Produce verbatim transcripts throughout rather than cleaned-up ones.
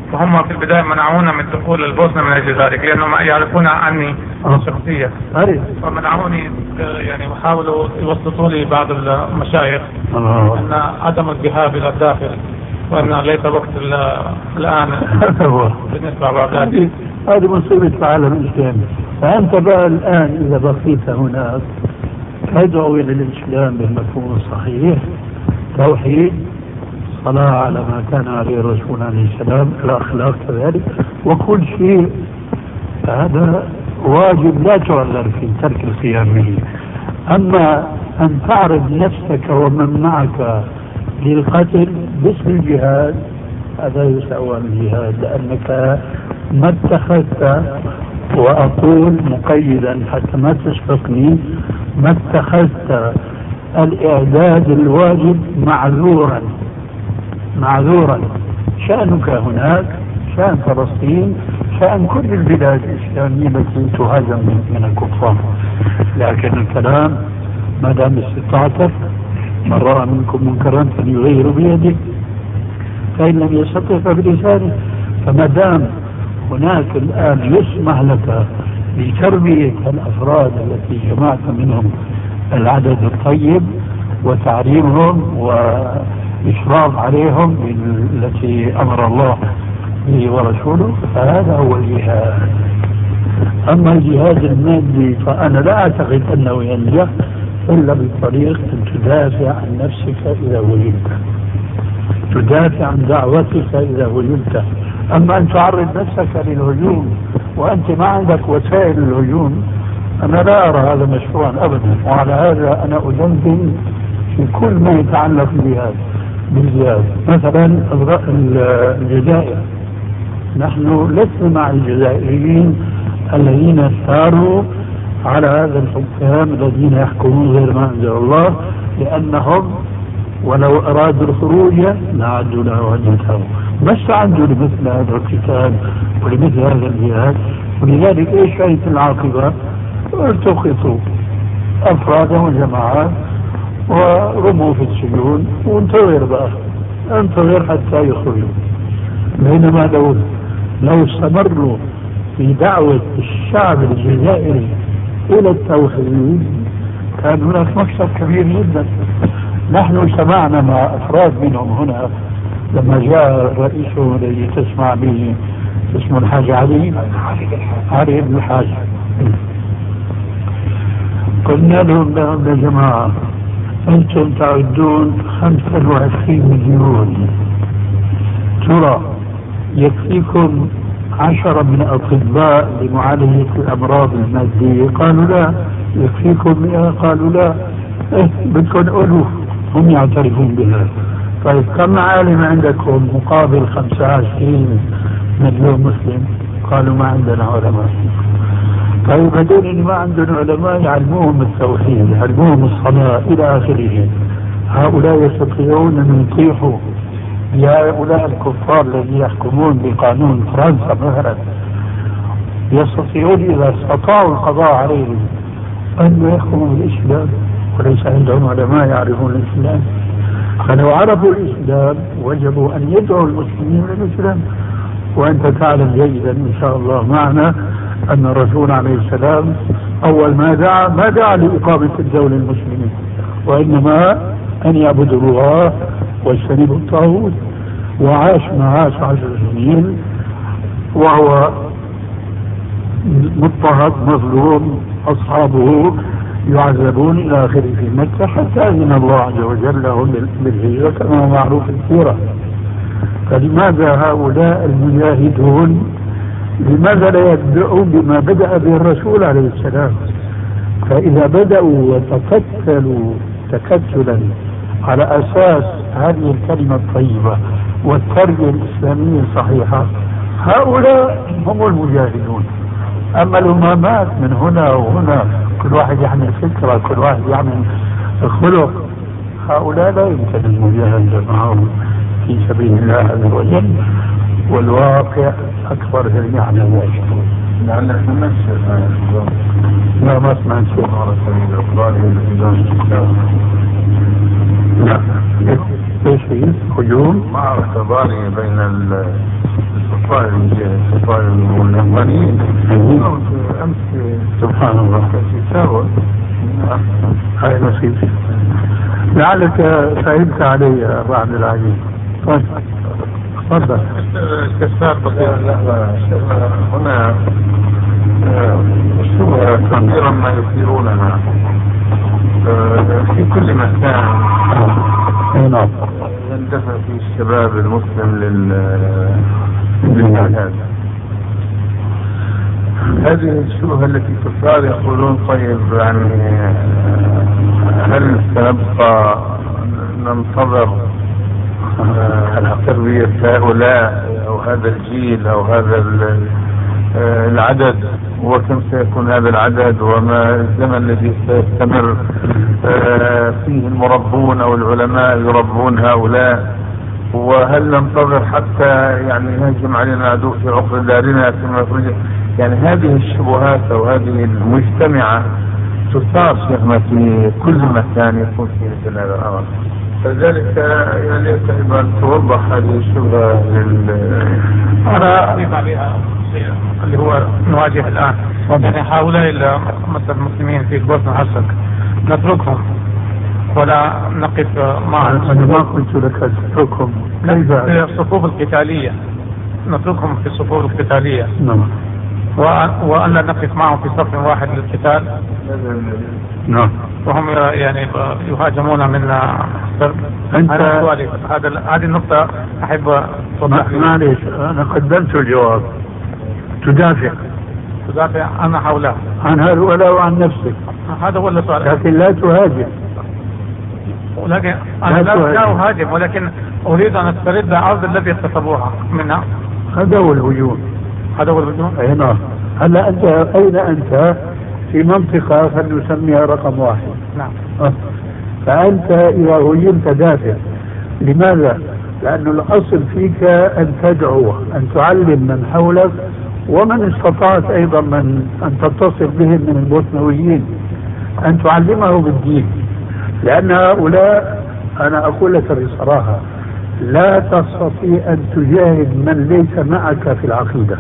وهم في البداية منعونا من دخول البوسنة من أجل ذلك، لأنهم يعرفون عني شخصية، ومنعوني يعني وحاولوا يوسطوا لي بعض المشايخ أن عدم الذهاب إلى الداخل، وأن ليس وقت الآن بالنسبة لهذه. هذه مصيبة العالم الإسلامي. فأنت بقى الآن إذا بقيت هناك تدعو إلى الإسلام بالمفهوم الصحيح، توحيد، صلاة على ما كان عليه الرسول عليه السلام، الأخلاق كذلك، وكل شيء هذا واجب لا تعذر في ترك القيام به. أما أن تعرض نفسك ومن معك للقتل باسم الجهاد هذا يسوى الجهاد، لأنك ما اتخذت، وأقول مقيدا حتى ما تسبقني، ما اتخذت الإعداد الواجب معذورا معذورا. شأنك هناك شأن فلسطين، شأن كل البلاد الإسلامية التي تهاجم من الكفار، لكن الكلام ما دام استطعت من رأى منكم منكرا فليغير بيده، فإن لم يستطع فبلسانه. فما دام هناك الآن يسمح لك لتربية الأفراد التي جمعت منهم العدد الطيب وتعليمهم وإشراف عليهم التي أمر الله به ورسوله، فهذا هو الجهاد. أما الجهاد المادي فأنا لا أعتقد أنه ينجح إلا بطريق أن تدافع عن نفسك إذا ولدت، تدافع عن دعوتك إذا ولدت. أما أن تعرض نفسك للهجوم وأنت ما عندك وسائل الهجوم، أنا لا أرى هذا مشروعا أبدا. وعلى هذا أنا أدندن في كل ما يتعلق بهذا بالجهاد. مثلا الجزائر، نحن لسنا مع الجزائريين الذين ساروا على هذا الحكام الذين يحكمون غير ما أنزل الله، لأنهم ولو أرادوا الخروج لعدوا له وجهته، ما استعدوا لمثل هذا القتال ولمثل هذا الجهاد. ولذلك ايش كانت العاقبة؟ التقطوا أفرادا وجماعات ورموا في السجون، وانتظر بقى انتظر حتى يخرجوا. بينما لو لو استمروا في دعوة الشعب الجزائري إلى التوحيد كان هناك مكسب كبير جدا. نحن سمعنا مع أفراد منهم هنا لما جاء رئيسه الذي تسمع به اسمه الحاج علي علي بن الحاج، قلنا لهم يا جماعة أنتم تعدون خمسة وعشرين مليون، ترى يكفيكم عشرة من أطباء لمعالجة الأمراض المادية؟ قالوا لا. يكفيكم مئة؟ قالوا لا. إيه بدكم ألوف، هم يعترفون بها. طيب كم عالم عندكم مقابل خمسة وعشرين مليون مسلم؟ قالوا ما عندنا علماء. طيب هذول اللي ما عندنا علماء يعلموهم التوحيد، يعلموهم الصلاة إلى آخره، هؤلاء يستطيعون أن يطيحوا بهؤلاء الكفار الذين يحكمون بقانون فرنسا مثلا، يستطيعون إذا استطاعوا القضاء عليهم أن يحكموا بالإسلام وليس عندهم علماء يعرفون الإسلام. فلو عرفوا الإسلام وجبوا أن يدعوا المسلمين للإسلام. وأنت تعلم جيدا إن شاء الله معنا أن الرسول عليه السلام أول ما دعا ما دعا لإقامة الدولة المسلمين، وإنما أن يعبدوا الله واجتنبوا الطاغوت. وعاش ما عاش عشر سنين وهو مضطهد مظلوم، أصحابه يعذبون إلى آخره في مكة، حتى أذن الله عز وجل لهم بالهجرة كما هو معروف في السيرة. فلماذا هؤلاء المجاهدون لماذا لا يبدأوا بما بدأ به الرسول عليه السلام؟ فإذا بدأوا وتكتلوا تكتلا على أساس هذه الكلمة الطيبة والتربية الإسلامية الصحيحة، هؤلاء هم المجاهدون. أما الأمامات من هنا وهنا كل واحد يعمل فكرة، كل واحد يعمل خلق، هؤلاء لا يمكن المجاهدة معهم في سبيل الله عز وجل، والواقع أكبر جميع عن ذلك. لعلك سمعت شيء؟ لا ما سمعت شيء. لا. ايش هي؟ هجوم؟ معركة ضارية بين الأفغانيين أمس سبحان الله هاي نصيبي لعلك فهمت علي بعد العجيب. طيب تفضل. استفسار بسيط. هنا شبهة كثيرا ما يثيرونها في كل مكان. نعم. يندفع في الشباب المسلم للجهاد. هذه الشبهة التي تثار يقولون طيب يعني هل سنبقى ننتظر تربية هؤلاء أو هذا الجيل أو هذا العدد، وكم سيكون هذا العدد، وما الزمن الذي سيستمر فيه المربون أو العلماء يربون هؤلاء، وهل ننتظر حتى يعني يهجم علينا عدو في عقر دارنا ثم يخرج؟ يعني هذه الشبهات أو هذه المجتمعة تثار شيخنا في كل مكان يكون فيه مثل هذا الأمر، فذلك يعني يجب أن توضح هذه الشبهة لل أنا أضيف عليها شيء اللي هو نواجه الآن. يعني هؤلاء مثل المسلمين في بوسنا هرسك نتركهم ولا نقف معهم؟ أنا ما قلت لك نتركهم في الصفوف القتالية، نتركهم في الصفوف القتالية. نعم. وأن لا نقف معهم في صف واحد للقتال. نعم. وهم يعني يهاجمون منا. أنت هذا هذه النقطة أحب توضح لي. معليش أنا قدمت الجواب. تدافع تدافع عن هؤلاء، عن هؤلاء وعن نفسك. هذا هو السؤال. لكن لا تهاجم. ولكن أنا لا, لا أهاجم، ولكن أريد أن أسترد الأرض التي اغتصبوها منها. هذا هو الهجوم. هذا هو الهجوم. أي نعم. هلا أنت أين أنت؟ في منطقة فلنسميها رقم واحد. نعم. أه. فأنت إذا هجمت دافع. لماذا؟ لأن الأصل فيك أن تدعو، أن تعلم من حولك، ومن استطعت أيضا من أن تتصل بهم من البوسنويين أن تعلمه بالدين. لأن هؤلاء أنا أقول لك بصراحة لا تستطيع أن تجاهد من ليس معك في العقيدة.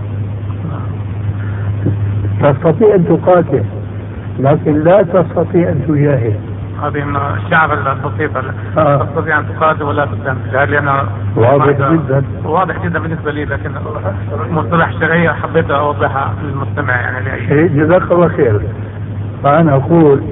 تستطيع أن تقاتل لكن لا تستطيع أن تجاهد. هذه من الشعب البسيطة آه. تستطيع أن تقاتل ولا تستنفذ. لأن واضح جدا واضح جدا بالنسبة لي، لكن مصطلح شرعي حبيت أوضحها للمستمع يعني لأي. جزاك الله خير. فأنا أقول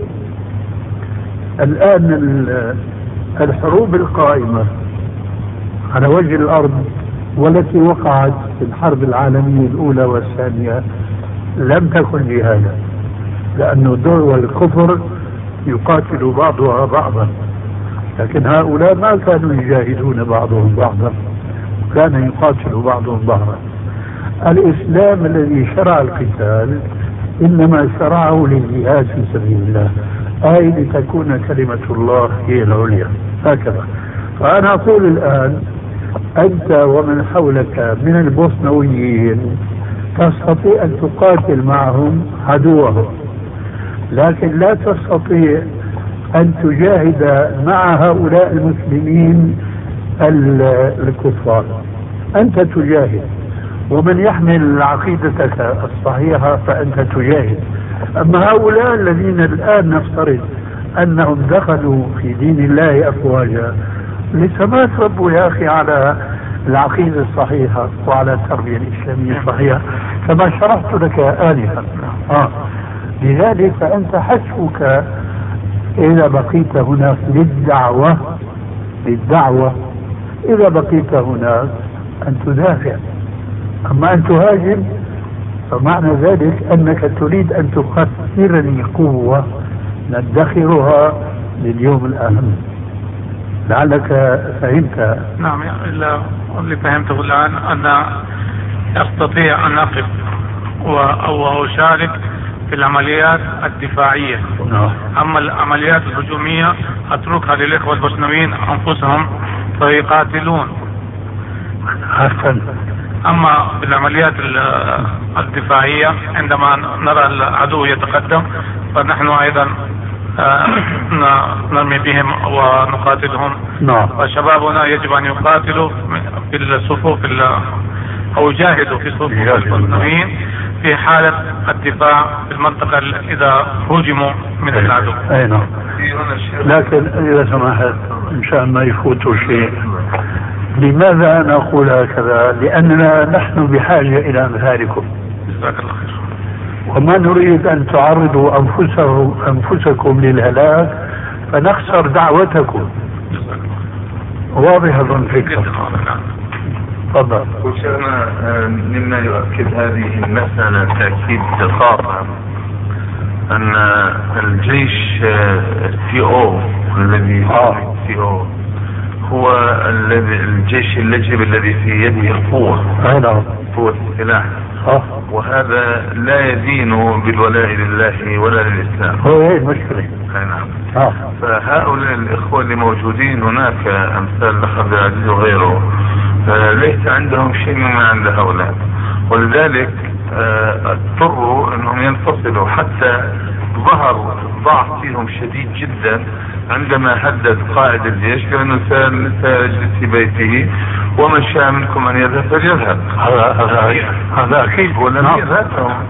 الآن الحروب القائمة على وجه الأرض والتي وقعت في الحرب العالمية الأولى والثانية لم تكن جهادا، لأن دول الكفر يقاتل بعضها بعضا، لكن هؤلاء ما كانوا يجاهدون بعضهم بعضا، كان يقاتل بعضهم بعضا. الإسلام الذي شرع القتال إنما شرعه للجهاد في سبيل الله، أي لتكون كلمة الله هي العليا، هكذا. فأنا أقول الآن أنت ومن حولك من البوسنويين تستطيع أن تقاتل معهم عدوهم، لكن لا تستطيع أن تجاهد مع هؤلاء المسلمين الكفار. أنت تجاهد، ومن يحمل عقيدتك الصحيحة فأنت تجاهد. أما هؤلاء الذين الآن نفترض أنهم دخلوا في دين الله أفواجا لسه ما تربوا يا أخي على العقيدة الصحيحة وعلى التربية الإسلامية الصحيحة كما شرحت لك آنفا. آه. لذلك فأنت حسبك إذا بقيت هناك للدعوة للدعوة إذا بقيت هناك أن تدافع. أما أن تهاجم فمعنى ذلك أنك تريد أن تخسرني قوة ندخرها لليوم الأهم. لعلك فهمت. نعم. اللي فهمته الآن أن أستطيع أن أقف أو أشارك في العمليات الدفاعية. نعم. أما العمليات الهجومية أتركها للإخوة البوسنويين أنفسهم فيقاتلون. أحسن. أما بالعمليات الدفاعية عندما نرى العدو يتقدم فنحن أيضا نرمي بهم ونقاتلهم. نعم. وشبابنا يجب أن يقاتلوا في الصفوف أو يجاهدوا في صفوف المسلمين في حالة الدفاع في المنطقة إذا هجموا من العدو. أي نعم. لكن إذا سمحت مشان ما يفوتوا شيء، لماذا نقول هكذا؟ لأننا نحن بحاجة إلى أمثالكم. جزاك الله خير. وما نريد أن تعرضوا أنفسهم أنفسكم للهلاك فنخسر دعوتكم. واضح أظن فكرة. تفضل. وشيخنا مما يؤكد هذه المسألة تأكيد قاطع أن الجيش تي أو الذي تي أو هو الذي الجيش اللجب الذي في يده القوة، قوة السلاح، وهذا لا يدين بالولاء لله ولا للإسلام. هو ايه المشكلة؟ نعم. فهؤلاء الإخوة اللي موجودين هناك أمثال الأخ عبد العزيز وغيره ليس عندهم شيء مما عند هؤلاء، ولذلك اضطروا أنهم ينفصلوا، حتى ظهر ضعف فيهم شديد جدا عندما هدد قائد الجيش بأنه سيجلس في بيته ومن شاء منكم أن يذهب فليذهب. هذا هذا أكيد ولم يذهب.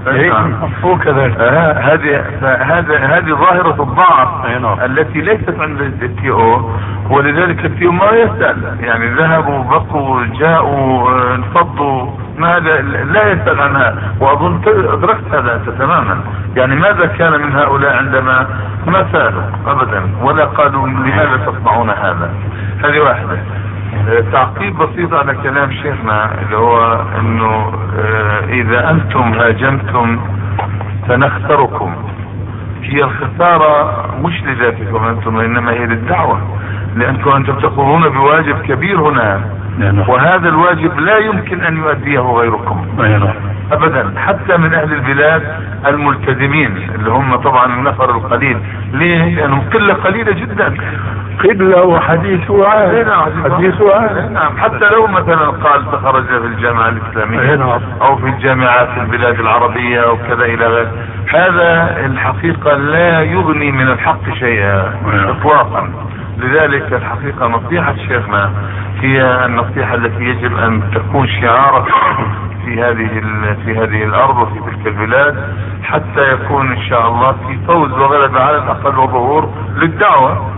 هو كذلك. هذه هذه هذه ظاهرة الضعف التي ليست عند التي او، ولذلك التي او ما يسأل، يعني ذهبوا بقوا جاءوا انفضوا، ما هذا لا يسأل عنها. وأظن أدركت هذا أنت تماما، يعني ماذا كان من هؤلاء عندما ما سألوا أبدا ولا قالوا لماذا تصنعون هذا. هذه واحدة. تعقيب بسيط على كلام شيخنا اللي هو انه اذا انتم هاجمتم فنخسركم، هي الخسارة مش لذاتكم انتم وانما هي للدعوة، لانكم انتم تقومون بواجب كبير هنا، وهذا الواجب لا يمكن ان يؤديه غيركم ابدا، حتى من اهل البلاد الملتزمين اللي هم طبعا النفر القليل. ليه؟ لانهم قلة قليلة جدا، قلة وحديث عاد. حديث عاد. نعم. حتى لو مثلا قال تخرج في الجامعة الإسلامية أو في الجامعات في البلاد العربية أو كذا إلى غيره، هذا الحقيقة لا يغني من الحق شيئا إطلاقا. لذلك الحقيقة نصيحة شيخنا هي النصيحة التي يجب أن تكون شعارا في هذه في هذه الأرض وفي تلك البلاد، حتى يكون إن شاء الله في فوز وغلبة على الأقل وظهور للدعوة.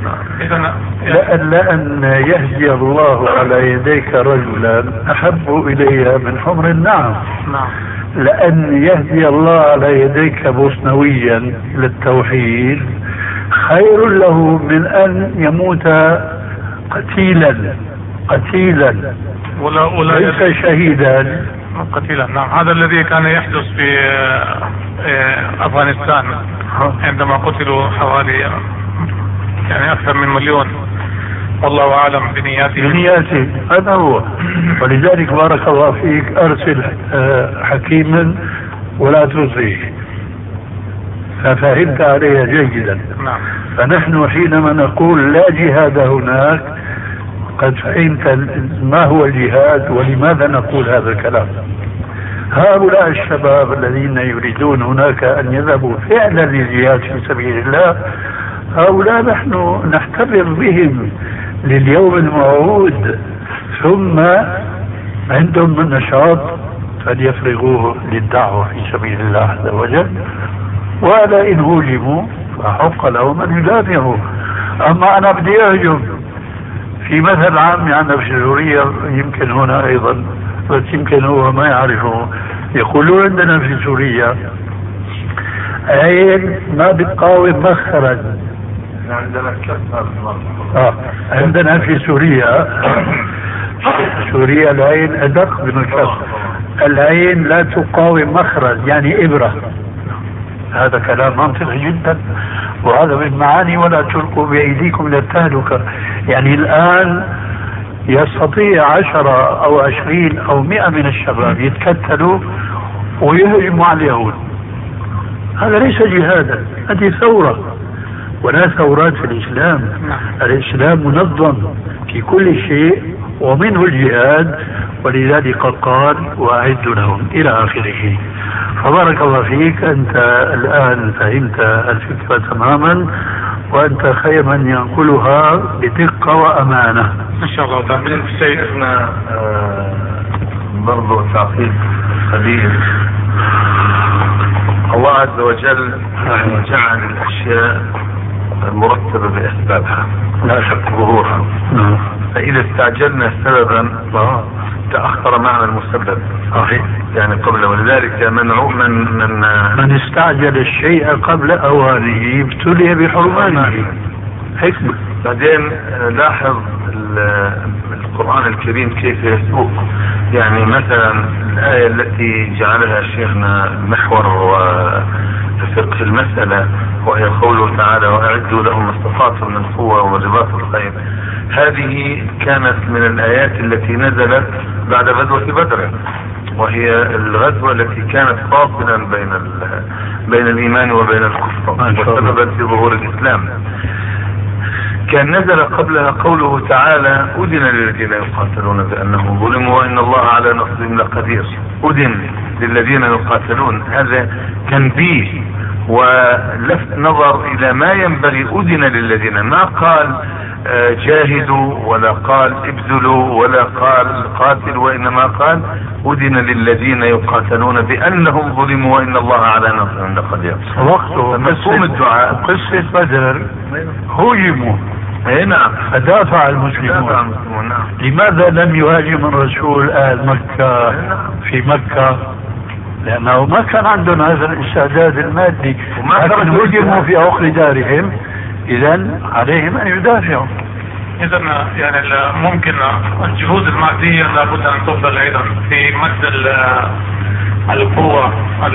لأن, لأن يهدي الله على يديك رجلا أحب إلي من حمر النعم. لأن يهدي الله على يديك بوسنويا للتوحيد خير له من أن يموت قتيلا قتيلا ولا ولا ليس شهيدا قتيلا. نعم. هذا الذي كان يحدث في أفغانستان عندما قتلوا حوالي يعني أكثر من مليون، والله أعلم بنياته. بنياته هذا هو. ولذلك بارك الله فيك أرسل حكيما ولا تزريه، ففهمت عليها جيدا. نعم. فنحن حينما نقول لا جهاد هناك قد فهمت ما هو الجهاد ولماذا نقول هذا الكلام. هؤلاء الشباب الذين يريدون هناك أن يذهبوا فعلا للجهاد في سبيل الله، هؤلاء نحن نحتفظ بهم لليوم الموعود، ثم عندهم من نشاط فليفرغوه للدعوة في سبيل الله عز وجل، ولا إن هجموا فحق لهم أن يدافعوا. أما أنا بدي أهجم في مثل عام عندنا في سوريا، يمكن هنا أيضا بس يمكن هو ما يعرفه، يقولون عندنا في سوريا عين ما بتقاوم مخرج. عندنا كسر. آه. عندنا في سوريا سوريا العين أدق من الكسر. العين لا تقاوم مخرج يعني إبرة. هذا كلام منطقي جدا، وهذا من معاني ولا تلقوا بأيديكم للتهلكة. يعني الآن يستطيع عشرة أو عشرين أو مئة من الشباب يتكتلوا ويهجموا على اليهود. هذا ليس جهادا، هذه ثورة، ولا ثورات في الإسلام. الإسلام منظم في كل شيء ومنه الجهاد، ولذلك قال وأعدوا لهم إلى آخره. فبارك الله فيك، أنت الآن فهمت الفكرة تماما، وأنت خير من ينقلها بدقة وأمانة إن شاء الله. تعملين في شيء احنا برضو تعقيب قليل. الله عز وجل جعل الأشياء مرتبة بأسبابها لا شك ظهورها، فإذا استعجلنا سببا تأخر معنى المسبب. صحيح. يعني قبل، ولذلك من من من, من استعجل الشيء قبل أوانه ابتلي بحرمانه. حكمة. بعدين لاحظ القرآن الكريم كيف يسوق، يعني مثلا الآية التي جعلها شيخنا محور وفقه المسألة وهي قوله تعالى وأعدوا لهم ما استطعتم من قوة ورباط الخيل، هذه كانت من الآيات التي نزلت بعد غزوة بدر، وهي الغزوة التي كانت فاصلا بين بين الإيمان وبين الكفر وسببا في ظهور الإسلام. كان نزل قبلها قوله تعالى أذن للذين يقاتلون بأنهم ظلموا وإن الله على نصرهم لقدير. أذن للذين يقاتلون، هذا تنبيه ولفت نظر إلى ما ينبغي. أذن للذين، ما قال جاهدوا ولا قال ابذلوا ولا قال قاتلوا، وإنما قال أذن للذين يقاتلون بأنهم ظلموا وإن الله على نصرهم لقدير. وقته مفهوم الدعاء قصة بدر هجموا، اي نعم، فدافع المسلمون. نعم. لماذا لم يهاجم الرسول آل مكة في مكة؟ لأنه ما كان عندهم هذا الاستعداد المادي، لكن هجموا في عقر دارهم، إذا عليهم أن يدافعوا. إذا يعني ممكن الجهود المادية لابد أن تفضل أيضا في مد القوة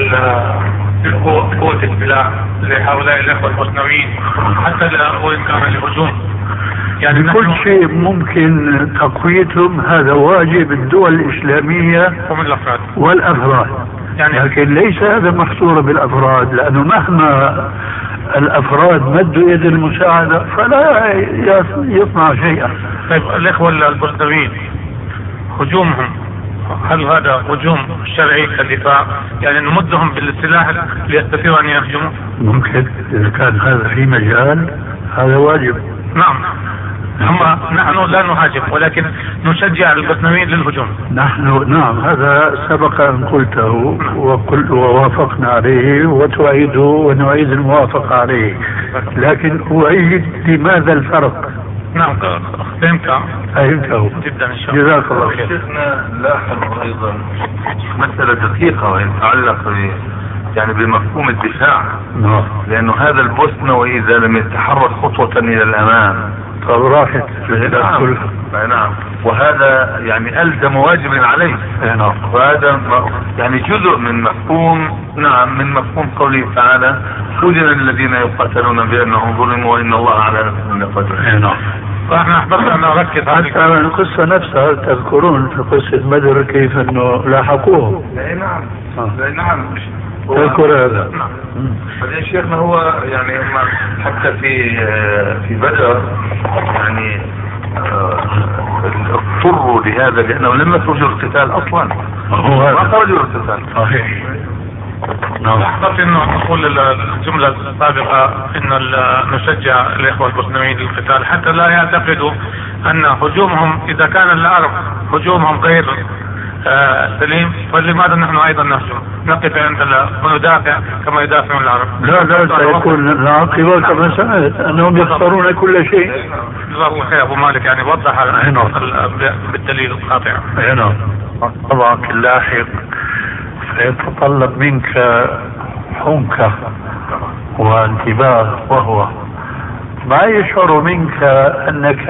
قوة السلاح لهؤلاء الإخوة البوسنويين حتى وإن كان الهجوم. يعني بكل شيء ممكن تقويتهم، هذا واجب الدول الإسلامية ومن الأفراد والأفراد، يعني لكن ليس هذا محصورا بالأفراد، لأنه مهما الأفراد مدوا يد المساعدة فلا يصنع شيئا. طيب الإخوة البوسنويين هجومهم هل هذا هجوم شرعي كدفاع؟ يعني نمدهم بالسلاح ليستطيعوا أن يهجموا؟ ممكن إذا كان هذا في مجال، هذا واجب. نعم، أما نحن لا نهاجم ولكن نشجع البوسنويين للهجوم. نحن نعم، هذا سبق أن قلته وقل ووافقنا عليه وتؤيده ونعيد الموافقة عليه، لكن أعيد لماذا الفرق؟ نعم فهمت فهمته جدا إن شاء الله. جزاك الله خير. شيخنا لاحظ أيضا مسألة دقيقة وهي تتعلق يعني بمفهوم الدفاع. نعم. لأنه هذا البوسنوي إذا لم يتحرك خطوة إلى الأمام طب راحت. نعم. نعم. وهذا يعني ألزم واجب عليه. نعم. وهذا يعني جزء من مفهوم نعم من مفهوم قوله تعالى أذن للذين يقاتلون بأنهم ظلموا وإن الله على نصرهم لقدير. نعم. فاحنا احببنا ان نركز على حتى القصة نفسها تذكرون في قصة بدر كيف انه لاحقوه. اي نعم. اي نعم. تذكر هذا. نعم. بعدين شيخنا هو يعني حتى في في بدر يعني اضطروا لهذا لانه لم يخرجوا القتال اصلا. هو ما خرجوا القتال. صحيح. نعم. أحببت انه نقول الجملة السابقة ان نشجع الاخوة البوسنويين للقتال حتى لا يعتقدوا ان هجومهم اذا كان العرب هجومهم غير آه سليم فلماذا نحن ايضا نهجم نقف عند وندافع كما يدافعون العرب. لا لا سيكون العاقبة كما سمعت انهم يخسرون كل شيء. جزاك الله خير ابو مالك، يعني وضح بالدليل القاطع. نعم. طبعا اللاحق يتطلب منك حنكة وانتباه، وهو ما يشعر منك انك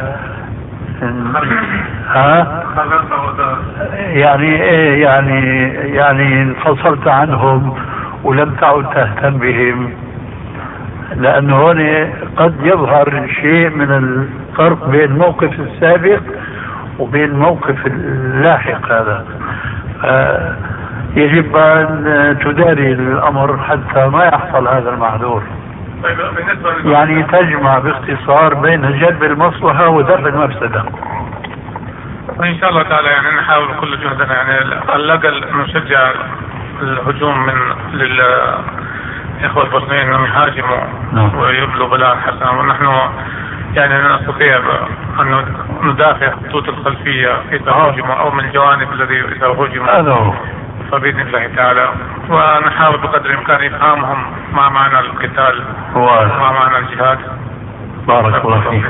ها يعني ايه يعني يعني انفصلت عنهم ولم تعد تهتم بهم، لانه هون قد يظهر شيء من الفرق بين الموقف السابق وبين الموقف اللاحق. هذا آه يجب ان تداري الامر حتى ما يحصل هذا المحذور. يعني تجمع باختصار بين جلب المصلحة ودفع المفسدة. وإن شاء الله تعالى يعني نحاول كل جهدنا يعني على الأقل نشجع الهجوم من للإخوة البوسنيين أنهم يهاجموا ويبلغوا بلاء حسنا، ونحن يعني نستطيع أن ندافع خطوط الخلفية إذا هجم أو من الجوانب الذي إذا هجم هذا فبإذن الله تعالى، ونحاول بقدر الإمكان إفهامهم ما معنى القتال وما معنى الجهاد. بارك الله فيك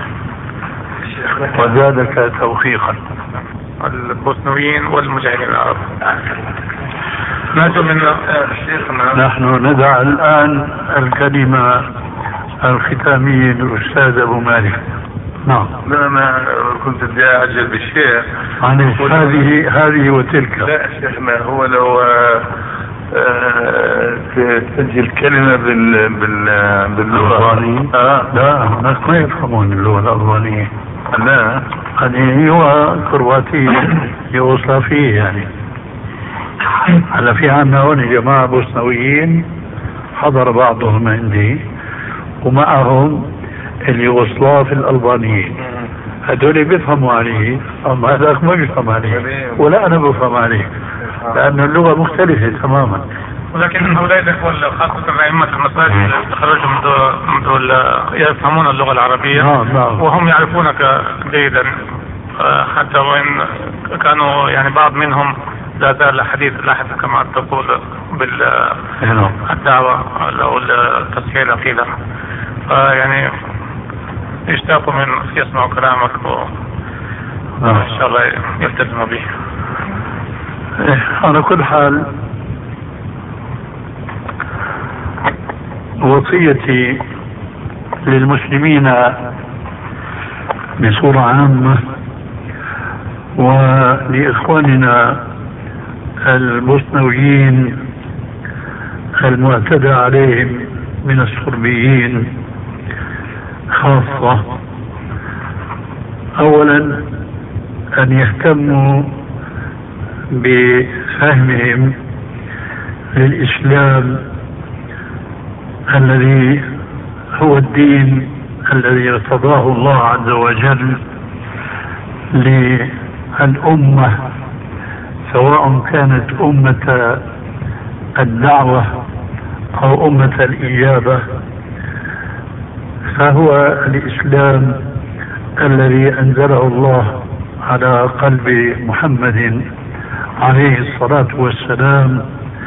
وزادك توفيقا. البوسنويين والمجاهدين العرب. نحن ندع الآن الكلمة الختامية للأستاذ أبو مالك. نعم. لا أنا كنت بدي أعجل بالشيء يعني هذه هذه وتلك. لا شيخنا هو لو تسجل كلمة بال بال باللغة آه. لا الناس ما يفهمون اللغة الألبانية. لا يعني هو كرواتي يوغوسلافي يعني. هلا في عنا هون جماعة بوسنويين حضر بعضهم عندي ومعهم اليوغوسلاف الألبانيين، هذول بيفهموا عليه أما هذاك ما بيفهم عليه ولا أنا بفهم عليه لأن اللغة مختلفة تماما. ولكن هؤلاء الإخوة خاصة أئمة المساجد تخرجوا منذ يفهمون اللغة العربية. نعم نعم. وهم يعرفونك جيدا حتى وإن كانوا يعني بعض منهم لا زال حديث لاحظ كما تقول بالدعوة أو التصحيح العقيدة، يعني يشتاقوا من يسمعوا كلامك وإن شاء الله يلتزموا به. على كل حال وصيتي للمسلمين بصورة عامة ولإخواننا البوسنويين المعتدى عليهم من الصربيين خاصة، أولا أن يهتموا بفهمهم للإسلام الذي هو الدين الذي ارتضاه الله عز وجل للأمة، سواء كانت أمة الدعوة أو أمة الإجابة، فهو الإسلام الذي أنزله الله على قلب محمد عليه الصلاة والسلام.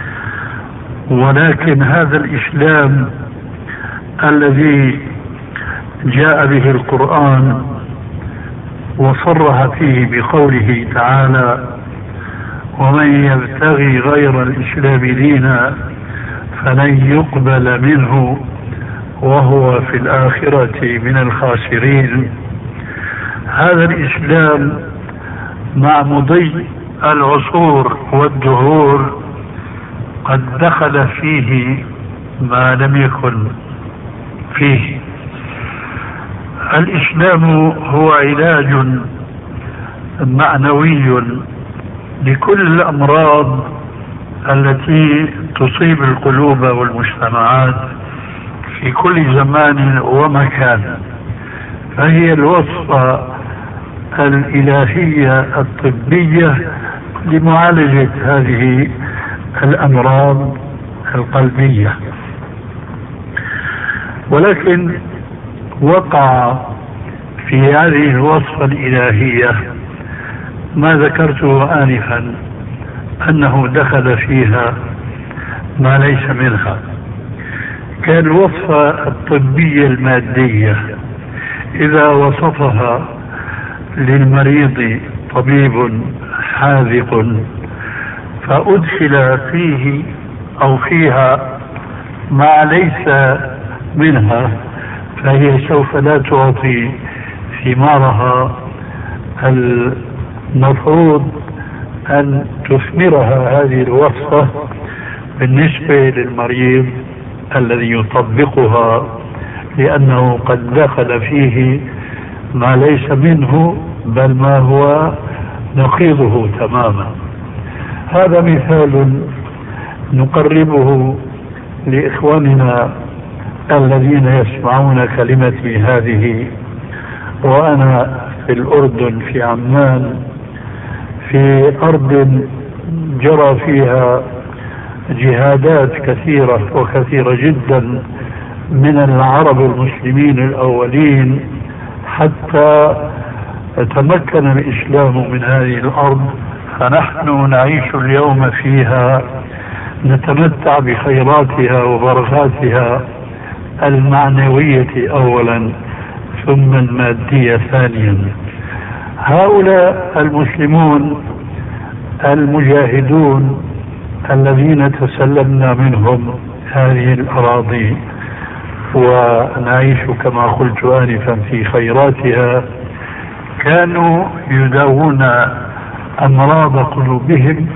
ولكن هذا الإسلام الذي جاء به القرآن وصرح فيه بقوله تعالى: ومن يبتغي غير الإسلام دينا فلن يقبل منه وهو في الآخرة من الخاسرين. هذا الإسلام مع مضي العصور والدهور قد دخل فيه ما لم يكن فيه. الإسلام هو علاج معنوي لكل الأمراض التي تصيب القلوب والمجتمعات في كل زمان ومكان، فهي الوصفة الإلهية الطبية لمعالجة هذه الأمراض القلبية. ولكن وقع في هذه الوصفة الإلهية ما ذكرته آنفا أنه دخل فيها ما ليس منها، كالوصفة الطبية المادية إذا وصفها للمريض طبيب حاذق فأدخل فيه أو فيها ما ليس منها فهي سوف لا تعطي ثمارها المفروض أن تثمرها هذه الوصفة بالنسبة للمريض الذي يطبقها، لأنه قد دخل فيه ما ليس منه بل ما هو نقيضه تماما. هذا مثال نقربه لإخواننا الذين يسمعون كلمتي هذه وأنا في الأردن في عمان، في أرض جرى فيها جهادات كثيرة وكثيرة جدا من العرب المسلمين الأولين حتى تمكن الإسلام من هذه الأرض فنحن نعيش اليوم فيها نتمتع بخيراتها وبركاتها المعنوية أولا ثم المادية ثانيا. هؤلاء المسلمون المجاهدون الذين تسلمنا منهم هذه الأراضي ونعيش كما قلت آنفا في خيراتها كانوا يداوون أمراض قلوبهم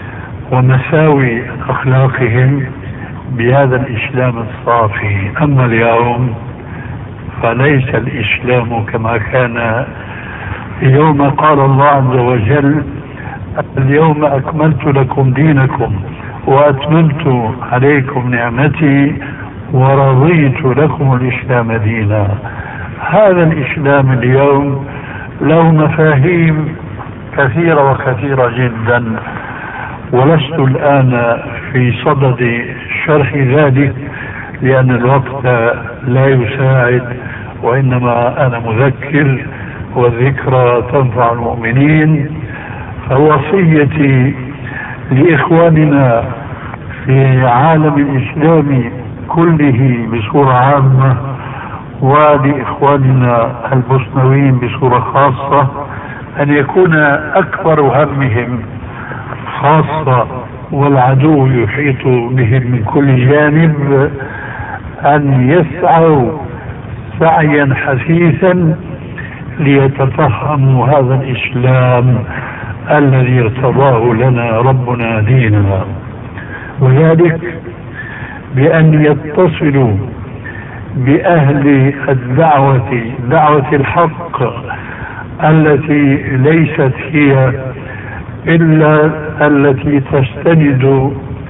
ومساوي أخلاقهم بهذا الإسلام الصافي. أما اليوم فليس الإسلام كما كان يوم قال الله عز وجل اليوم أكملت لكم دينكم وأتممت عليكم نعمتي ورضيت لكم الإسلام دينا. هذا الإسلام اليوم له مفاهيم كثيرة وكثيرة جدا، ولست الآن في صدد شرح ذلك لأن الوقت لا يساعد، وإنما أنا مذكر والذكرى تنفع المؤمنين. فوصيتي لإخواننا في عالم الإسلام كله بصورة عامة ولإخواننا البوسنويين بصورة خاصة أن يكون أكبر همهم خاصة والعدو يحيط بهم من كل جانب أن يسعوا سعيا حثيثا ليتفهموا هذا الإسلام الذي ارتضاه لنا ربنا ديننا، وذلك بأن يتصلوا بأهل الدعوة دعوة الحق التي ليست هي إلا التي تستند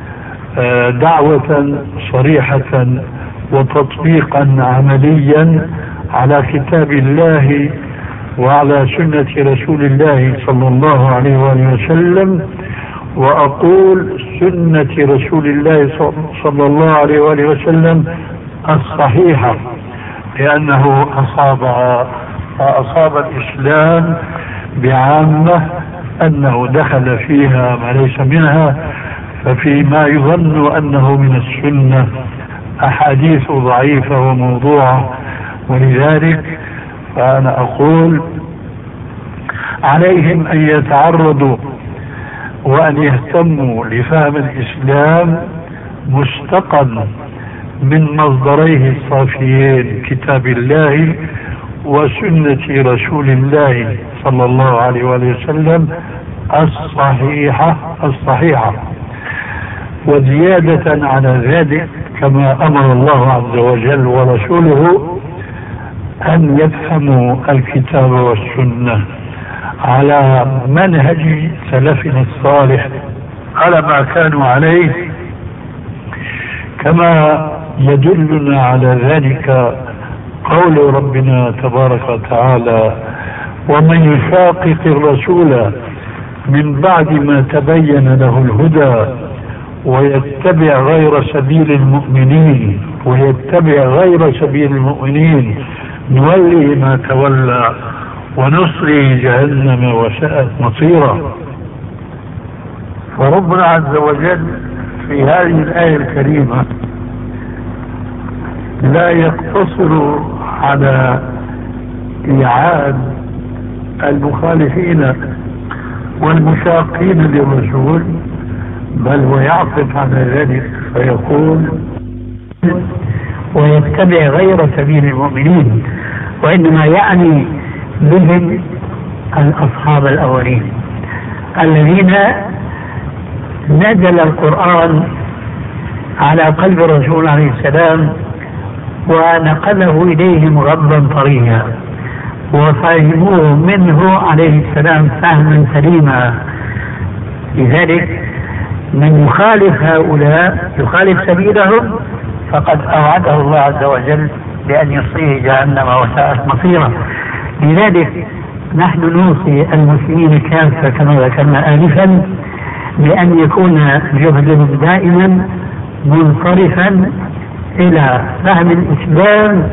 دعوة صريحة وتطبيقا عمليا على كتاب الله وعلى سنة رسول الله صلى الله عليه وآله وسلم. وأقول سنة رسول الله صلى الله عليه وآله وسلم الصحيحة، لأنه أصابها أصاب الإسلام بعامة أنه دخل فيها ما ليس منها، ففيما يظن أنه من السنة أحاديث ضعيفة وموضوعة. ولذلك فأنا أقول عليهم أن يتعرضوا وأن يهتموا لفهم الإسلام مستقا من مصدريه الصافيين كتاب الله وسنة رسول الله صلى الله عليه وآله وسلم الصحيحة الصحيحة وزيادة على ذلك كما أمر الله عز وجل ورسوله أن يفهموا الكتاب والسنة على منهج سلفنا الصالح على ما كانوا عليه، كما يدلنا على ذلك قول ربنا تبارك وتعالى ومن يشاقق الرسول من بعد ما تبين له الهدى ويتبع غير سبيل المؤمنين ويتبع غير سبيل المؤمنين نولي ما تولى ونصلي جهنم وساءت مصيرا. فربنا عز وجل في هذه الآية الكريمة لا يقتصر على إيعاد المخالفين والمشاقين للرسول، بل ويعطف على ذلك فيقول ويتبع غير سبيل المؤمنين، وإنما يعني بهم الأصحاب الأولين الذين نزل القرآن على قلب الرسول عليه السلام ونقله إليهم غضا طريا وفهموه منه عليه السلام فهما سليما. لذلك من يخالف هؤلاء يخالف سبيلهم فقد أوعده الله عز وجل بأن يصليه جهنم وساءت مصيرا. لذلك نحن نوصي المسلمين كافة كما ذكرنا آنفا بأن يكون جهدهم دائما منصرفا إلى فهم الإسلام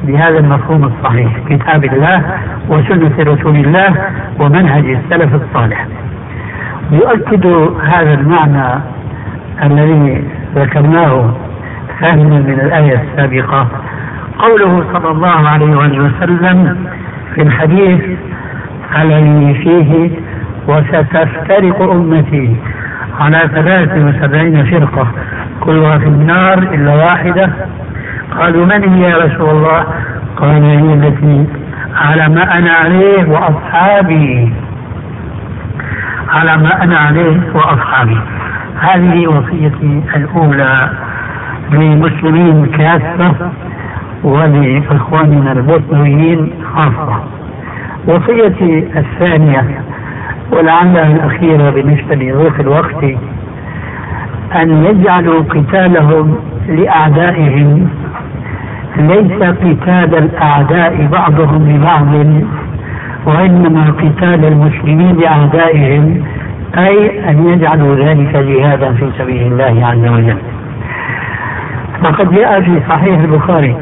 بهذا المفهوم الصحيح، كتاب الله وسنة رسول الله ومنهج السلف الصالح. يؤكد هذا المعنى الذي ذكرناه فهما من الآية السابقة قوله صلى الله عليه وسلم في الحديث الذي فيه وستفترق أمتي على ثلاث وسبعين فرقة كلها في النار إلا واحدة. قالوا من هي يا رسول الله؟ قال هي التي على ما أنا عليه وأصحابي، على ما أنا عليه وأصحابي. هذه وصيتي الأولى للمسلمين كافة ولإخواننا البوسنيين خاصة. وصيتي الثانية ولعلها الأخيرة بالنسبة لضيق الوقت أن يجعلوا قتالهم لأعدائهم ليس قتال الأعداء بعضهم لبعض، وإنما قتال المسلمين لأعدائهم، أي أن يجعلوا ذلك جهادا في سبيل الله عز وجل. وقد جاء في صحيح البخاري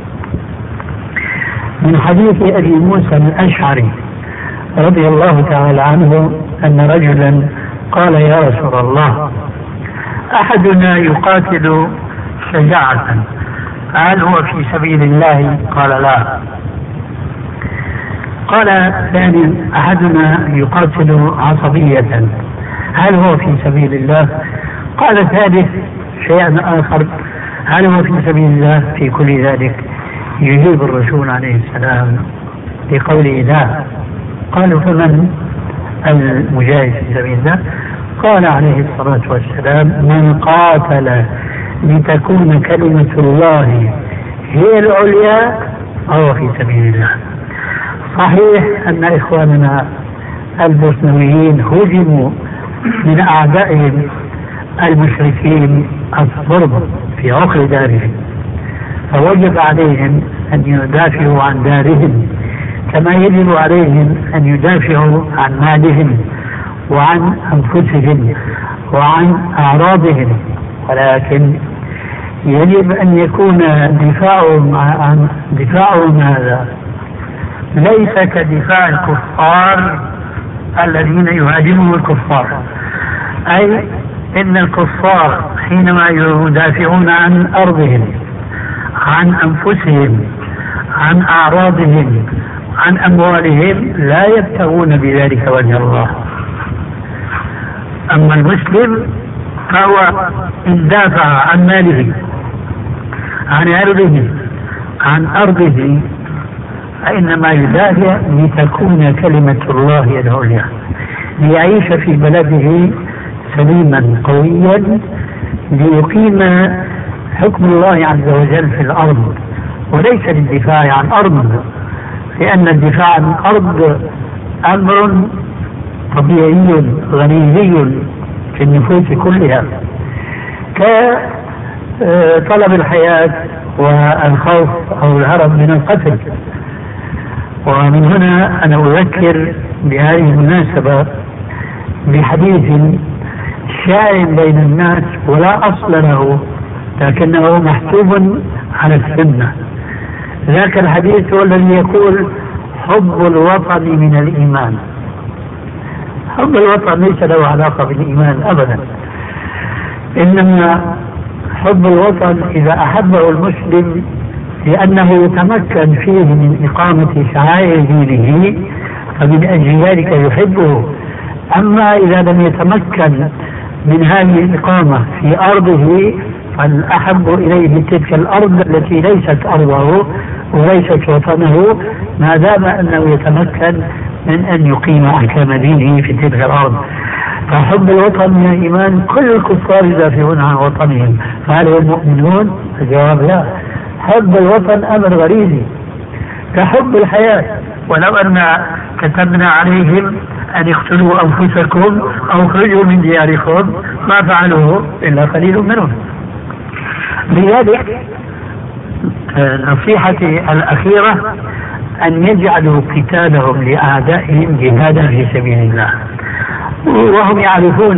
من حديث أبي موسى الأشعري رضي الله تعالى عنه أن رجلا قال يا رسول الله أحدنا يقاتل شجاعة هل هو في سبيل الله؟ قال لا. قال ثاني أحدنا يقاتل عصبية هل هو في سبيل الله؟ قال ثالث شيئا آخر هل هو في سبيل الله؟ في كل ذلك يجيب الرسول عليه السلام بقوله لا. قالوا فمن المجاهد في سبيل الله؟ قال عليه الصلاة والسلام من قاتل لتكون كلمة الله هي العليا أو في سبيل الله. صحيح أن إخواننا البوسنويين هجموا من أعدائهم المشركين الضرب في عقر دارهم، فوجب عليهم أن يدافعوا عن دارهم كما يجب عليهم أن يدافعوا عن مالهم وعن أنفسهم وعن أعراضهم، ولكن يجب أن يكون دفاعهم عن دفاعهم هذا ليس كدفاع الكفار الذين يهاجمهم الكفار، أي إن الكفار حينما يدافعون عن أرضهم عن أنفسهم عن أعراضهم عن أموالهم لا يبتغون بذلك وجه الله. أما المسلم فهو إن دافع عن ماله عن عرضه عن أرضه فإنما يدافع لتكون كلمة الله العليا، ليعيش في بلده سليما قويا ليقيم حكم الله عز وجل في الأرض، وليس للدفاع عن أرض، لأن الدفاع عن أرض أمر طبيعي غريزي في النفوس كلها كطلب الحياة والخوف أو الهرب من القتل. ومن هنا أنا أذكر بهذه المناسبة بحديث شائع بين الناس ولا أصل له لكنه محسوب على السنة. ذاك الحديث هو الذي يقول حب الوطن من الإيمان. حب الوطن ليس له علاقة بالإيمان أبدا، إنما حب الوطن إذا أحبه المسلم لأنه يتمكن فيه من إقامة شعائر دينه فمن أجل ذلك يحبه. أما إذا لم يتمكن من هذه الإقامة في أرضه فالأحب إليه تلك الأرض التي ليست أرضه وليست وطنه ما دام أنه يتمكن من أن يقيم أحكام دينه في تلك الأرض. فحب الوطن من الإيمان. كل الكفار يدافعون عن وطنهم، فهل هم مؤمنون؟ الجواب لا. حب الوطن أمر غريزي كحب الحياة. ولو أن كتبنا عليهم أن يقتلوا أنفسكم أو اخرجوا من دياركم ما فعلوه إلا قليل منهم. لذلك نصيحتي الأخيرة أن يجعلوا قتالهم لأعدائهم جهادا في سبيل الله، وهم يعرفون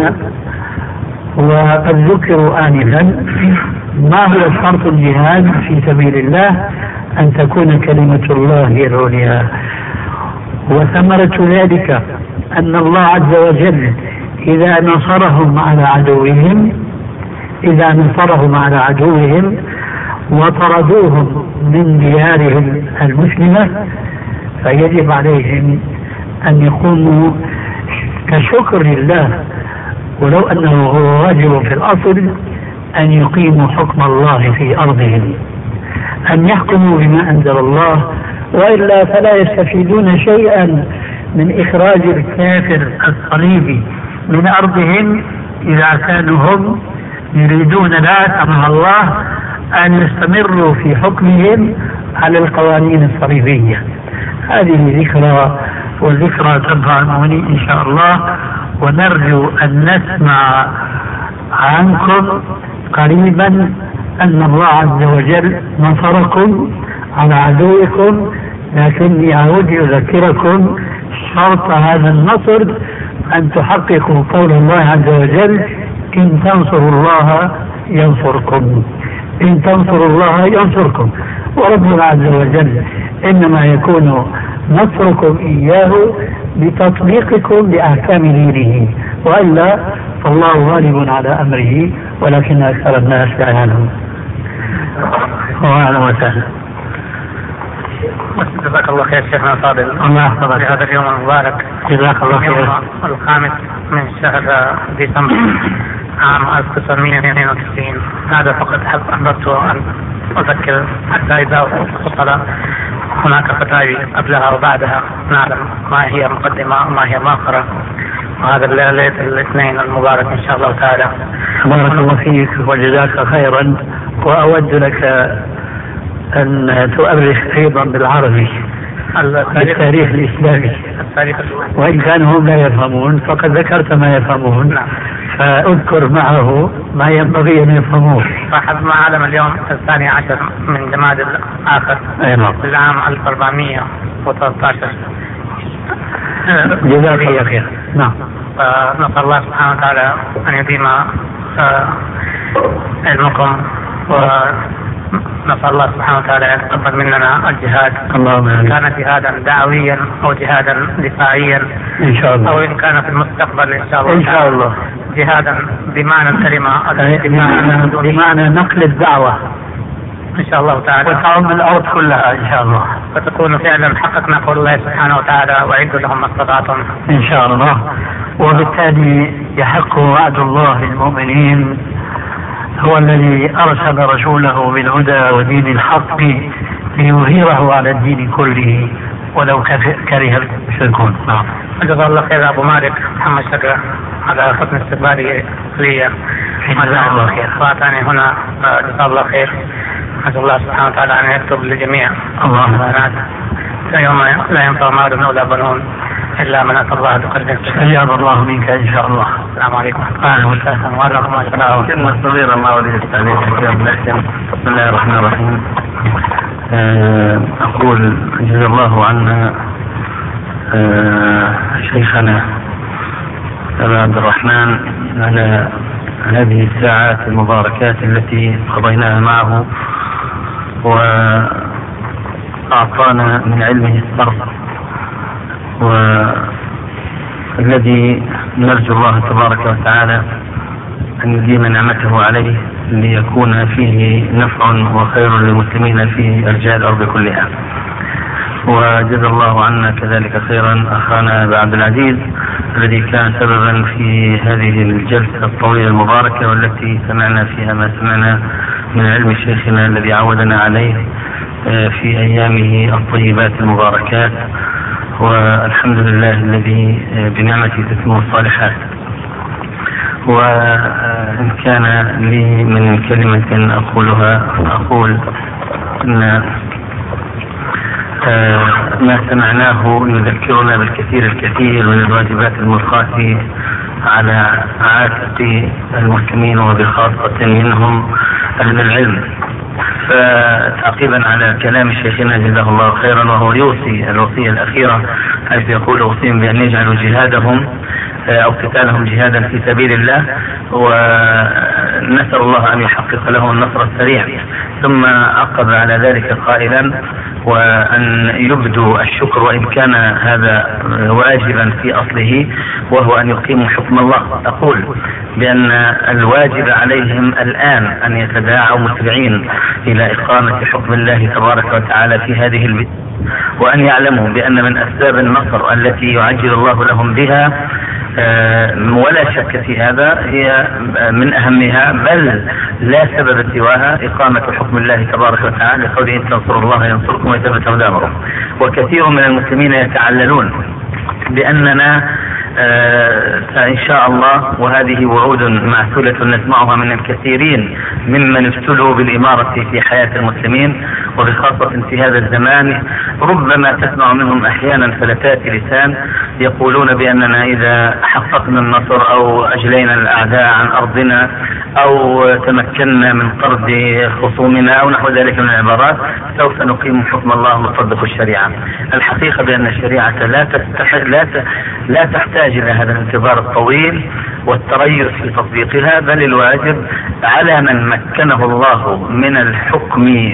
وقد ذكروا آنفا ما هو شرط الجهاد في سبيل الله أن تكون كلمة الله هي العليا. وثمرة ذلك أن الله عز وجل إذا نصرهم على عدوهم إذا نصرهم على عدوهم وطردوهم من ديارهم المسلمة فيجب عليهم أن يقوموا كشكر لله، ولو أنه هو واجب في الأصل أن يقيموا حكم الله في أرضهم، أن يحكموا بما أنزل الله، وإلا فلا يستفيدون شيئا من إخراج الكافر الصليبي من أرضهم إذا كانوا هم يريدون لا سمح الله أن يستمروا في حكمهم على القوانين الصليبية. هذه ذكرى، والذكرى تنفع المؤمنين إن شاء الله، ونرجو أن نسمع عنكم قريبا أن الله عز وجل نصركم على عدوكم، لكني أعود أذكركم شرط هذا النصر أن تحققوا قول الله عز وجل: إن تنصروا الله ينصركم، إن تنصروا الله ينصركم. وربنا عز وجل إنما يكون نصركم إياه بتطبيقكم لأحكام دينه، وإلا فالله غالب على أمره ولكن أكثر الناس لا يعلمون. وأهلا وسهلا. جزاك الله خير شيخنا الفاضل. الله يحفظك. في هذا اليوم المبارك، جزاك الله خير. اليوم الخامس من شهر ديسمبر عام ألف وتسعمائة واثنين وتسعين. هذا فقط أحببت أن أذكر حتى إذا وصل هناك فتاوي قبلها وبعدها نعلم ما هي مقدمة وما هي مؤخرة. وهذا الليلة الاثنين المبارك إن شاء الله تعالى. بارك الله فيك وجزاك خيرا. وأود لك أن تؤرخ أيضا بالعربي التاريخ الإسلامي، التاريخ وإن كانوا هم لا يفهمون فقد ذكرت ما يفهمون. نعم. فأذكر معه ما ينبغي أن يفهموه. فحسب ما أعلم اليوم الثاني عشر من جماد الآخر في العام ألف وأربعمائة وثلاثة عشر. جزاك الله خير. نعم. فنسأل الله سبحانه وتعالى أن يديم علمكم، ونسأل الله سبحانه وتعالى أن يتقبل مننا الجهاد، اللهم آمين. كان جهادا دعويا أو جهادا دفاعيا إن شاء الله، أو إن كان في المستقبل إن شاء الله إن شاء الله جهادا بمعنى الكلمة، بمعنى نقل الدعوة إن شاء الله تعالى، وتعم الأرض كلها إن شاء الله، فتكون فعلا حققنا قول الله سبحانه وتعالى: وأعدوا لهم ما استطعتم إن شاء الله. وبالتالي يحق وعد الله للمؤمنين، هو الذي أرسل رسوله بالهدى ودين الحق ليظهره على الدين كله ولو كره المشركون. نعم. جزا الله خير أبو مالك محمد شكرا على حسن استقباله لي. جزاه الله خير. فأتاني هنا، جزا الله خير. أسأل الله سبحانه وتعالى أن يكتب للجميع اللهم يوم لا ينفع مال ولا بنون إلا من أتى الله بقلب سليم. أجاب الله منك إن شاء الله. السلام عليكم. أهلا وسهلا. وعليكم السلام. كلمة صغيرة ما أريد التعليق. بسم الله الرحمن الرحيم. أقول جزا الله عنا شيخنا أبا عبد الرحمن على هذه الساعات المباركات التي قضيناها معه، وأعطانا من علمه الصرف، والذي نرجو الله تبارك وتعالى أن يديم نعمته عليه ليكون فيه نفع وخير للمسلمين في أرجاء الأرض كلها. وجزا الله عنا كذلك خيرا أخانا أبا عبد العزيز الذي كان سببا في هذه الجلسة الطويلة المباركة، والتي سمعنا فيها ما سمعنا من علم شيخنا الذي عودنا عليه في أيامه الطيبات المباركات. والحمد لله الذي بنعمته تتم الصالحات. وإن كان لي من كلمة أقولها أقول أن ما سمعناه يذكرنا بالكثير الكثير من الواجبات الملقاة على عاتق المسلمين وبخاصة منهم أهل العلم. فتعقيبا على كلام شيخنا جزاه الله خيرا، وهو يوصي الوصية الأخيرة حيث يقول: أوصيهم بأن يجعلوا جهادهم أو قتالهم جهادا في سبيل الله، ونسأل الله أن يحقق لهم النصر السريع. ثم عقب على ذلك قائلا: وأن يبدوا الشكر وإن كان هذا واجبا في أصله، وهو أن يقيموا حكم الله. أقول بأن الواجب عليهم الآن أن يتداعوا مسرعين إلى إقامة حكم الله تبارك وتعالى في هذه البلاد، وأن يعلموا بأن من أسباب النصر التي يعجل الله لهم بها ولا شك في هذا هي من أهمها، بل لا سبب سواها، إقامة حكم الله تبارك وتعالى، لقوله: إن تنصروا الله ينصركم ويثبت أقدامكم. وكثير من المسلمين يتعللون بأننا فإن شاء الله، وهذه وعود معسولة نسمعها من الكثيرين ممن ابتلوا بالإمارة في حياة المسلمين، وبخاصة في هذا الزمان ربما تسمع منهم أحيانا فلتات لسان يقولون بأننا إذا حققنا النصر أو أجلينا الأعداء عن أرضنا أو تمكنا من طرد خصومنا أو نحو ذلك من العبارات سوف نقيم حكم الله ونطبق الشريعة. الحقيقة بأن الشريعة لا تستحق لا لا تحتاج إلى هذا الانتظار الطويل والتريث في تطبيقها، بل الواجب على من مكنه الله من الحكم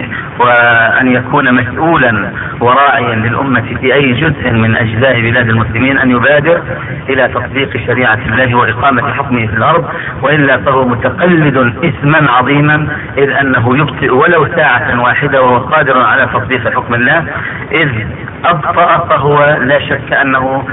وأن يكون مسؤولا وراعيا للأمة في أي جزء من أجزاء بلاد المسلمين أن يبادر إلى تطبيق شريعة الله وإقامة حكمه في الأرض، وإلا فهو متقلد إثما عظيما، إذ أنه يبطئ ولو ساعة واحدة وهو قادر على تطبيق حكم الله، إذ أبطأ فهو لا شك أنه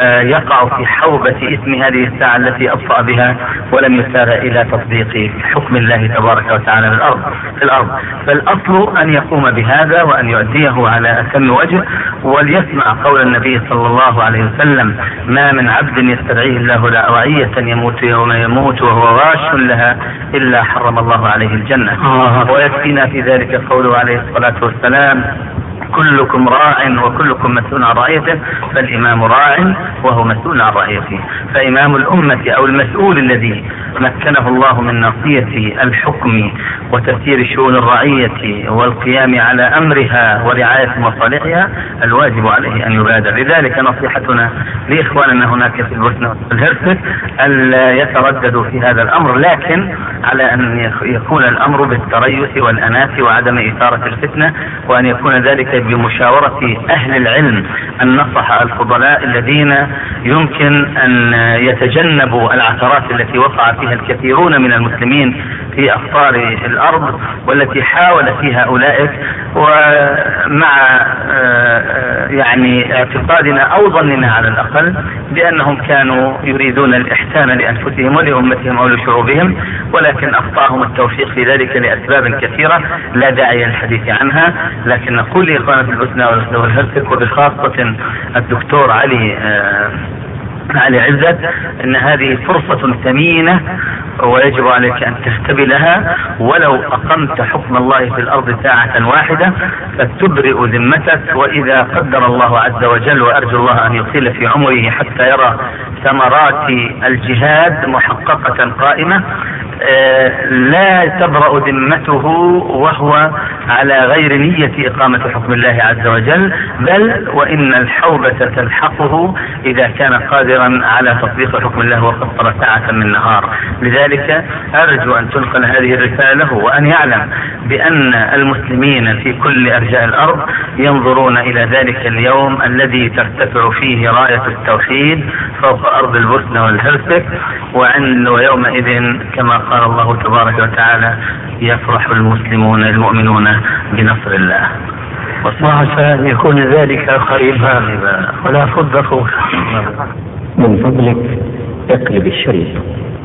يقع في حوبة إثم هذه الساعة التي أبطأ بها ولم يسار إلى تطبيق حكم الله تبارك وتعالى في الأرض في الأرض فالأصل أن يقوم بهذا وأن يؤديه على أتم وجه، وليسمع قول النبي صلى الله عليه وسلم: ما من عبد يستدعيه الله رعية يموت يوم يموت وهو غاش لها إلا حرم الله عليه الجنة. ويكفينا في ذلك قوله عليه الصلاة والسلام: كلكم راع وكلكم مسؤول عن رعيته، فالإمام راع وهو مسؤول عن رعيته. فإمام الأمة أو المسؤول الذي مكنه الله من ناصية الحكم وتسيير شؤون الرعية والقيام على أمرها ورعاية مصالحها، الواجب عليه أن يبادر. لذلك نصيحتنا لإخواننا هناك في البوسنة والهرسك ألا يترددوا في هذا الأمر، لكن على أن يكون الأمر بالتريث والأناة وعدم إثارة الفتنة، وأن يكون ذلك بمشاورة أهل العلم النصح الفضلاء الذين يمكن أن يتجنبوا العثرات التي وقع فيها الكثيرون من المسلمين في أقطار الأرض والتي حاول فيها أولئك، ومع يعني اعتقادنا أو ظننا على الأقل بأنهم كانوا يريدون الإحسان لأنفسهم ولأمتهم أو لشعوبهم، ولكن أخطأهم التوفيق في ذلك لأسباب كثيرة لا داعي للحديث عنها. لكن نقول لإخواننا في البوسنة والهرسك وبخاصة الدكتور علي علي عزت ان هذه فرصة ثمينة ويجب عليك ان تستبلها، ولو اقمت حكم الله في الارض ساعة واحدة فتبرئ ذمتك، واذا قدر الله عز وجل، وارجو الله ان يطيل في عمره حتى يرى ثمرات الجهاد محققة قائمة، لا تبرأ ذمته وهو على غير نية إقامة حكم الله عز وجل، بل وإن الحوبة تلحقه إذا كان قادرا على تطبيق حكم الله وقصر ساعة من نهار. لذلك أرجو أن تنقل هذه الرسالة له، وأن يعلم بأن المسلمين في كل أرجاء الأرض ينظرون إلى ذلك اليوم الذي ترتفع فيه راية التوحيد فوق أرض البوسنة والهرسك، ويومئذ كما قال الله تبارك وتعالى: يفرح المسلمون المؤمنون بنصر الله. وعسى أن يكون ذلك قريبا ولا صدقوا. من فضلك اقلب الشريط.